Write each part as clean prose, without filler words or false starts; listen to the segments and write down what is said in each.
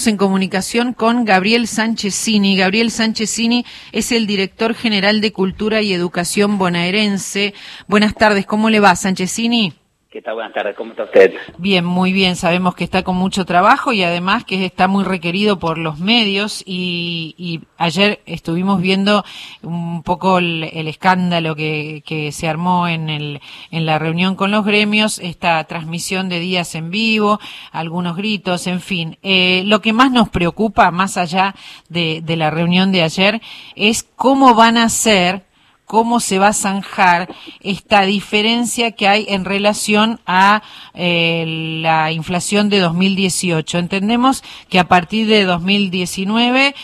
estamos en comunicación con Gabriel Sanchezini. Gabriel Sanchezini es el director general de Cultura y Educación bonaerense. Buenas tardes, ¿cómo le va, Sanchezini? ¿Qué tal? Buenas tardes, ¿cómo está usted? Bien, muy bien. Sabemos que está con mucho trabajo y además que está muy requerido por los medios y ayer estuvimos viendo un poco el escándalo que se armó en la reunión con los gremios, esta transmisión de días en vivo, algunos gritos, en fin. Lo que más nos preocupa, más allá de la reunión de ayer, es cómo van a ser, cómo se va a zanjar esta diferencia que hay en relación a la inflación de 2018. Entendemos que a partir de 2019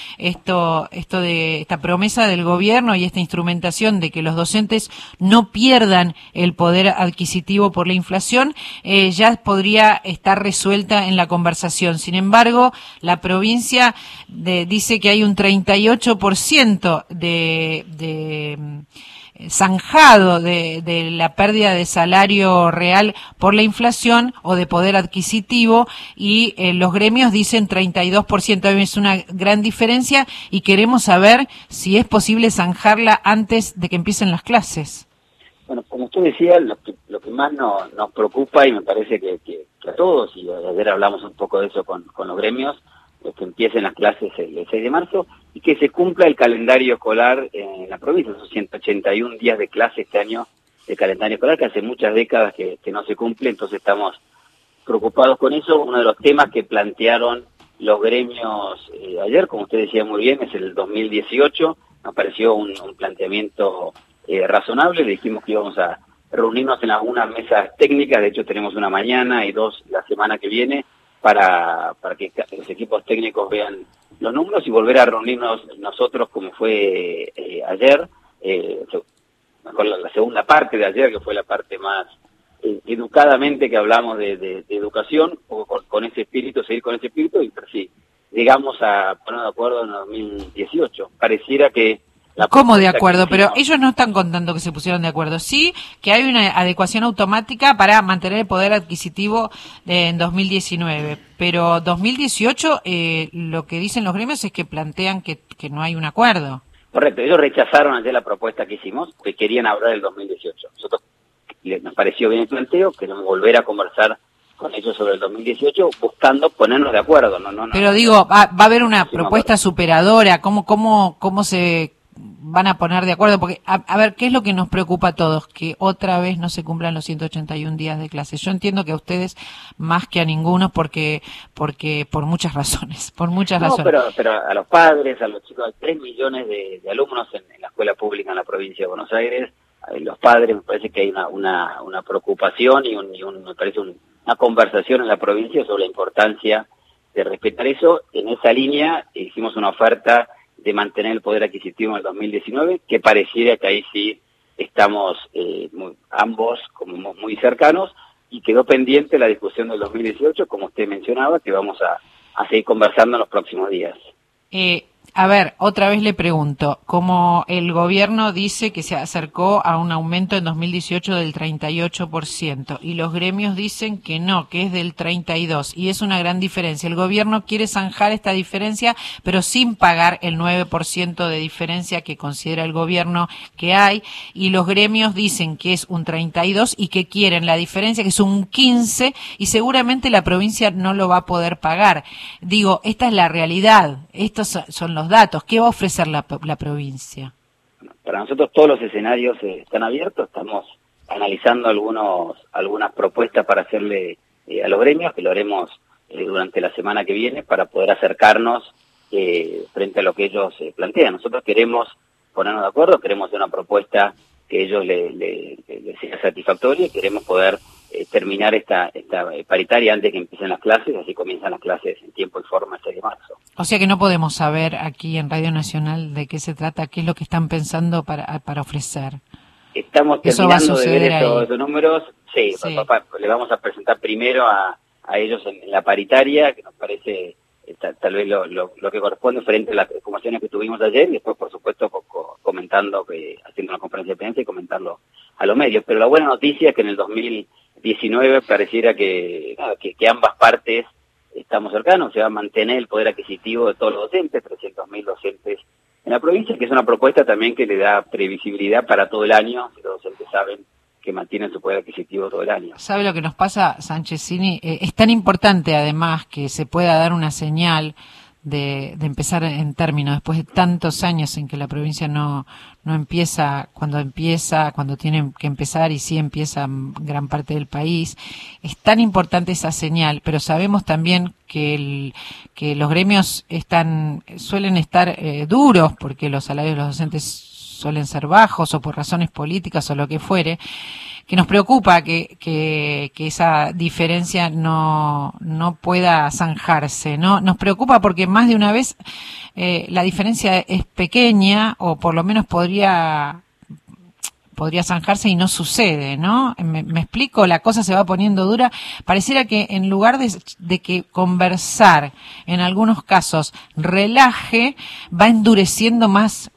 esta promesa del gobierno y esta instrumentación de que los docentes no pierdan el poder adquisitivo por la inflación ya podría estar resuelta en la conversación. Sin embargo, la provincia dice que hay un 38% de zanjado de la pérdida de salario real por la inflación o de poder adquisitivo y los gremios dicen 32%. Es una gran diferencia y queremos saber si es posible zanjarla antes de que empiecen las clases. Bueno, como usted decía, lo que más nos preocupa, y me parece que a todos, y ayer hablamos un poco de eso con los gremios, es que empiecen las clases el 6 de marzo y que se cumpla el calendario escolar en la provincia. Son 181 días de clase este año de calendario escolar, que hace muchas décadas que no se cumple, entonces estamos preocupados con eso. Uno de los temas que plantearon los gremios ayer, como usted decía muy bien, es el 2018. Nos pareció un planteamiento razonable. Le dijimos que íbamos a reunirnos en algunas mesas técnicas, de hecho tenemos una mañana y dos la semana que viene, para que los equipos técnicos vean los números y volver a reunirnos nosotros como fue ayer, con la segunda parte de ayer, que fue la parte más educadamente que hablamos de educación, o con ese espíritu, seguir con ese espíritu, y sí, llegamos a poner de acuerdo en 2018. Pareciera que ¿Cómo de acuerdo? Pero ellos no están contando que se pusieron de acuerdo. Sí, que hay una adecuación automática para mantener el poder adquisitivo en 2019. Pero 2018, lo que dicen los gremios es que plantean que no hay un acuerdo. Correcto. Ellos rechazaron ayer la propuesta que hicimos, que querían hablar del 2018. Nosotros nos pareció bien el planteo, queremos volver a conversar con ellos sobre el 2018, buscando ponernos de acuerdo. Pero digo, va a haber una propuesta superadora. ¿Cómo se van a poner de acuerdo? Porque, a ver, ¿qué es lo que nos preocupa a todos? Que otra vez no se cumplan los 181 días de clase. Yo entiendo que a ustedes más que a ninguno, porque por muchas razones, pero a los padres, a los chicos, hay 3 millones de alumnos en la escuela pública en la provincia de Buenos Aires. Los padres, me parece que hay una preocupación y me parece una conversación en la provincia sobre la importancia de respetar eso. En esa línea hicimos una oferta de mantener el poder adquisitivo en el 2019, que pareciera que ahí sí estamos ambos como muy cercanos, y quedó pendiente la discusión del 2018, como usted mencionaba, que vamos a seguir conversando en los próximos días. A ver, otra vez le pregunto, como el gobierno dice que se acercó a un aumento en 2018 del 38% y los gremios dicen que no, que es del 32%, y es una gran diferencia. El gobierno quiere zanjar esta diferencia, pero sin pagar el 9% de diferencia que considera el gobierno que hay, y los gremios dicen que es un 32% y que quieren la diferencia, que es un 15%, y seguramente la provincia no lo va a poder pagar. Digo, esta es la realidad, estos son los datos. ¿Qué va a ofrecer la provincia? Para nosotros todos los escenarios están abiertos. Estamos analizando algunas propuestas para hacerle a los gremios, que lo haremos durante la semana que viene, para poder acercarnos frente a lo que ellos plantean. Nosotros queremos ponernos de acuerdo, queremos hacer una propuesta que ellos les sea satisfactoria, y queremos poder terminar esta paritaria antes de que empiecen las clases, así comienzan las clases en tiempo y forma el 6 de marzo. O sea que no podemos saber aquí en Radio Nacional de qué se trata, qué es lo que están pensando para ofrecer. Estamos terminando de ver esos números. Sí. Le vamos a presentar primero a ellos en la paritaria, que nos parece tal vez lo que corresponde frente a las conversaciones que tuvimos ayer, y después, por supuesto, comentando, haciendo una conferencia de prensa y comentando a los medios. Pero la buena noticia es que en el 2019 pareciera que ambas partes estamos cercanos, se va a mantener el poder adquisitivo de todos los docentes, 300.000 docentes en la provincia, que es una propuesta también que le da previsibilidad para todo el año, si los docentes saben que mantienen su poder adquisitivo todo el año. ¿Sabe lo que nos pasa, Sanchezini? Es tan importante, además, que se pueda dar una señal de empezar en términos, después de tantos años en que la provincia no empieza, cuando tiene que empezar, y sí empieza gran parte del país. Es tan importante esa señal, pero sabemos también que los gremios suelen estar duros, porque los salarios de los docentes suelen ser bajos, o por razones políticas o lo que fuere, que nos preocupa que esa diferencia no pueda zanjarse, ¿no? Nos preocupa porque más de una vez la diferencia es pequeña, o por lo menos podría zanjarse, y no sucede, ¿no? Me explico, la cosa se va poniendo dura. Pareciera que en lugar de que conversar, en algunos casos, relaje, va endureciendo más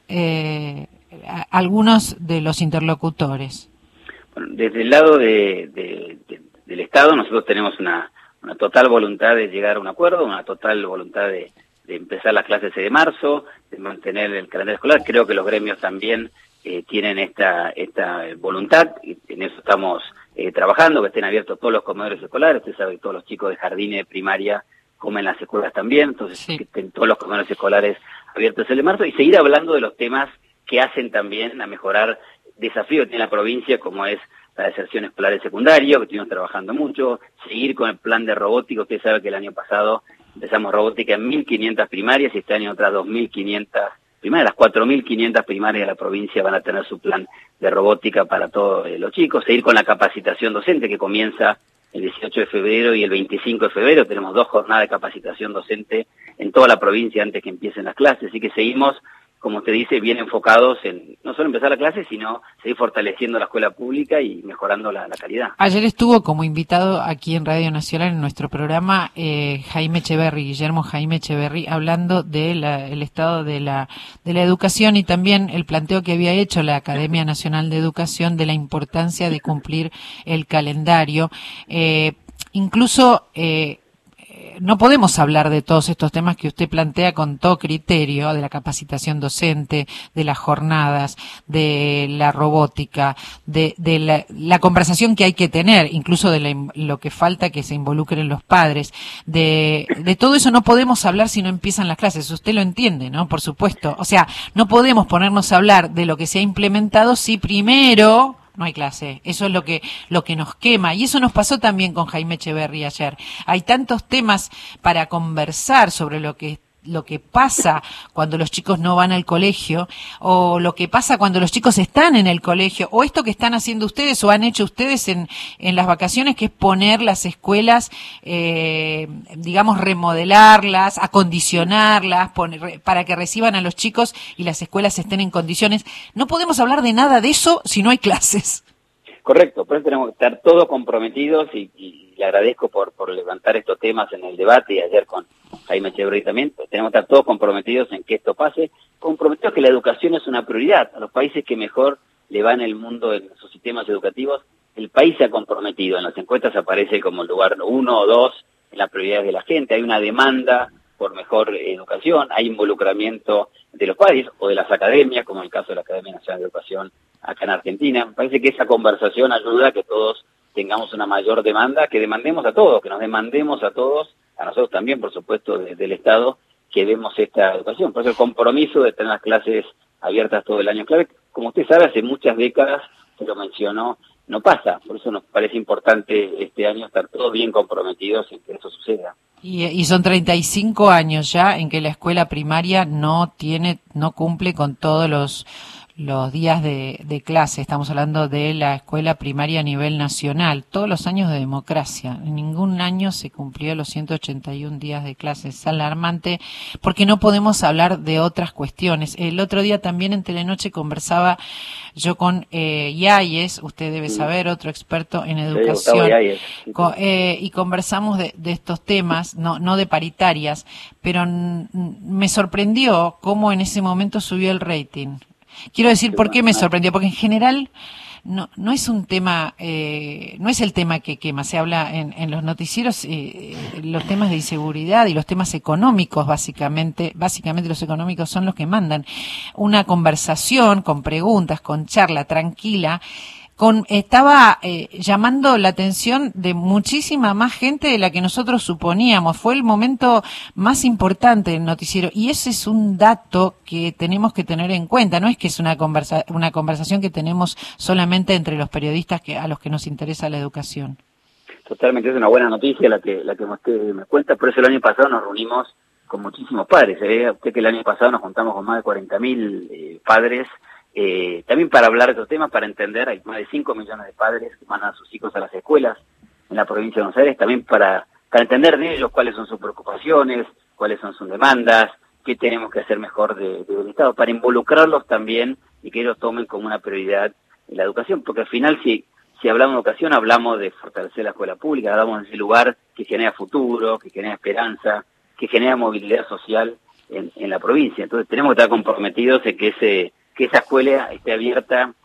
algunos de los interlocutores. Bueno, desde el lado del Estado, nosotros tenemos una total voluntad de llegar a un acuerdo, una total voluntad de empezar las clases de marzo, de mantener el calendario escolar. Creo que los gremios también tienen esta voluntad, y en eso estamos trabajando, que estén abiertos todos los comedores escolares. Usted sabe que todos los chicos de jardín y de primaria comen en las escuelas también, entonces sí, que estén todos los comedores escolares abiertos el de marzo, y seguir hablando de los temas que hacen también a mejorar desafío que tiene la provincia, como es la deserción escolar secundario, que estuvimos trabajando mucho, seguir con el plan de robótica. Usted sabe que el año pasado empezamos robótica en 1.500 primarias, y este año otras 2.500 primarias. Las 4.500 primarias de la provincia van a tener su plan de robótica para todos los chicos. Seguir con la capacitación docente, que comienza el 18 de febrero y el 25 de febrero. Tenemos 2 jornadas de capacitación docente en toda la provincia antes que empiecen las clases, así que seguimos, como usted dice, bien enfocados en no solo empezar la clase, sino seguir fortaleciendo la escuela pública y mejorando la calidad. Ayer estuvo como invitado aquí en Radio Nacional, en nuestro programa, Guillermo Jaime Echeverry, hablando del estado de la educación, y también el planteo que había hecho la Academia Nacional de Educación de la importancia de cumplir el calendario. Incluso no podemos hablar de todos estos temas que usted plantea con todo criterio, de la capacitación docente, de las jornadas, de la robótica, de la conversación que hay que tener, incluso de lo que falta que se involucren los padres. De todo eso no podemos hablar si no empiezan las clases. Usted lo entiende, ¿no? Por supuesto. O sea, no podemos ponernos a hablar de lo que se ha implementado si primero no hay clase. Eso es lo que nos quema, y eso nos pasó también con Jaime Echeverry ayer. Hay tantos temas para conversar sobre lo que pasa cuando los chicos no van al colegio, o lo que pasa cuando los chicos están en el colegio, o esto que están haciendo ustedes o han hecho ustedes en las vacaciones, que es poner las escuelas, digamos, remodelarlas, acondicionarlas, para que reciban a los chicos y las escuelas estén en condiciones. No podemos hablar de nada de eso si no hay clases. Correcto, por eso tenemos que estar todos comprometidos, y le agradezco por levantar estos temas en el debate, y ayer con Jaime Echeverry también. Tenemos que estar todos comprometidos en que esto pase, comprometidos que la educación es una prioridad. A los países que mejor le va en el mundo en sus sistemas educativos, el país se ha comprometido. En las encuestas aparece como el lugar 1 o 2 en las prioridades de la gente. Hay una demanda por mejor educación, hay involucramiento de los padres o de las academias, como en el caso de la Academia Nacional de Educación acá en Argentina. Me parece que esa conversación ayuda a que todos tengamos una mayor demanda, que demandemos a todos, que nos demandemos a todos, a nosotros también, por supuesto, desde el Estado, que demos esta educación. Por eso el compromiso de tener las clases abiertas todo el año. Claro, como usted sabe, hace muchas décadas, se lo mencionó, no pasa. Por eso nos parece importante este año estar todos bien comprometidos en que eso suceda. Y son 35 años ya en que la escuela primaria no cumple con todos los días de clase. Estamos hablando de la escuela primaria a nivel nacional. Todos los años de democracia. En ningún año se cumplió los 181 días de clase. Es alarmante porque no podemos hablar de otras cuestiones. El otro día también en Telenoche conversaba yo con Yáñez, usted debe saber, otro experto en educación, y conversamos de estos temas, no de paritarias, pero me sorprendió cómo en ese momento subió el rating. Quiero decir, ¿por qué me sorprendió? Porque en general no es un tema, no es el tema que quema. Se habla en los noticieros, los temas de inseguridad y los temas económicos, básicamente los económicos son los que mandan. Una conversación con preguntas, con charla tranquila, estaba llamando la atención de muchísima más gente de la que nosotros suponíamos. Fue el momento más importante del noticiero y ese es un dato que tenemos que tener en cuenta. No es que es una conversación que tenemos solamente entre los periodistas a los que nos interesa la educación. Totalmente, es una buena noticia la que usted me cuenta. Por eso el año pasado nos reunimos con muchísimos padres. Usted que el año pasado nos juntamos con más de 40.000 padres. También para hablar de estos temas, para entender, hay más de 5 millones de padres que mandan a sus hijos a las escuelas en la provincia de Buenos Aires, también para entender de ellos cuáles son sus preocupaciones, cuáles son sus demandas, qué tenemos que hacer mejor del Estado, para involucrarlos también y que ellos tomen como una prioridad la educación, porque al final si hablamos de educación, hablamos de fortalecer la escuela pública, hablamos de ese lugar que genera futuro, que genera esperanza, que genera movilidad social en la provincia. Entonces tenemos que estar comprometidos en que esa escuela esté abierta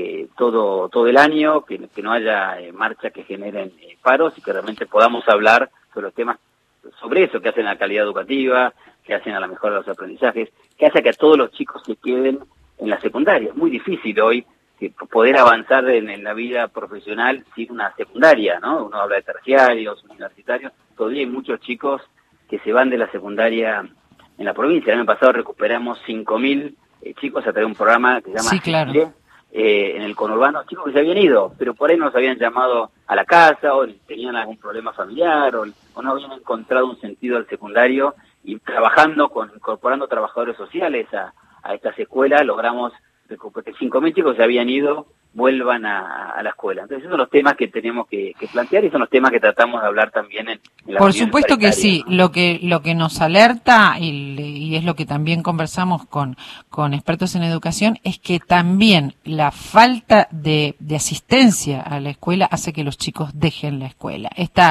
todo el año, que no haya marchas que generen paros y que realmente podamos hablar sobre los temas, sobre eso, que hacen a la calidad educativa, que hacen a la mejora de los aprendizajes, que hace que todos los chicos se queden en la secundaria. Es muy difícil hoy poder avanzar en la vida profesional sin una secundaria, ¿no? Uno habla de terciarios, universitarios, todavía hay muchos chicos que se van de la secundaria en la provincia. El año pasado recuperamos 5.000 chicos a través de un programa que se llama Sí, claro. En el conurbano, chicos que se habían ido, pero por ahí nos habían llamado a la casa o tenían algún problema familiar o no habían encontrado un sentido al secundario y incorporando trabajadores sociales a estas escuelas logramos que 5.000 chicos se habían ido vuelvan a la escuela. Entonces esos son los temas que tenemos que plantear y son los temas que tratamos de hablar también en la Por reunión supuesto que paritaria, sí, ¿no? lo que nos alerta y es lo que también conversamos con expertos en educación es que también la falta de asistencia a la escuela hace que los chicos dejen la escuela.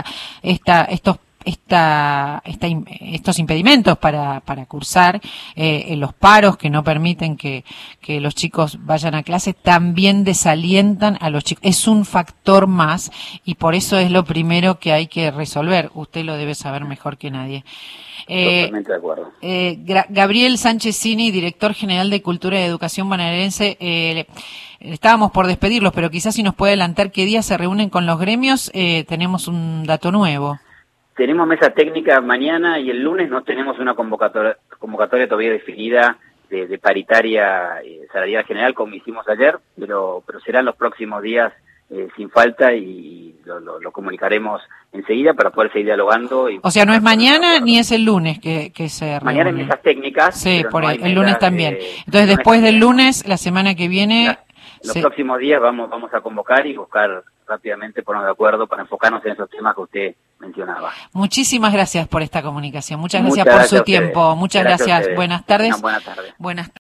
Estos impedimentos para cursar, los paros que no permiten que los chicos vayan a clase, también desalientan a los chicos. Es un factor más y por eso es lo primero que hay que resolver. Usted lo debe saber mejor que nadie. Totalmente de acuerdo. Gabriel Sánchez Cini, director general de Cultura y Educación bonaerense, estábamos por despedirlos, pero quizás si nos puede adelantar qué día se reúnen con los gremios, tenemos un dato nuevo. Tenemos mesa técnica mañana y el lunes no tenemos una convocatoria todavía definida de paritaria salarial general como hicimos ayer, pero serán los próximos días sin falta y lo comunicaremos enseguida para poder seguir dialogando. O sea, no es mañana ni es el lunes que se reúne. Mañana hay mesas técnicas. Sí, por ahí, no el lunes también. Entonces, después del lunes, la semana que viene... Los próximos días vamos a convocar y buscar rápidamente ponernos de acuerdo para enfocarnos en esos temas que usted mencionaba. Muchísimas gracias por esta comunicación. Muchas gracias por su tiempo. Muchas gracias. Buenas tardes. Buenas tardes. Buenas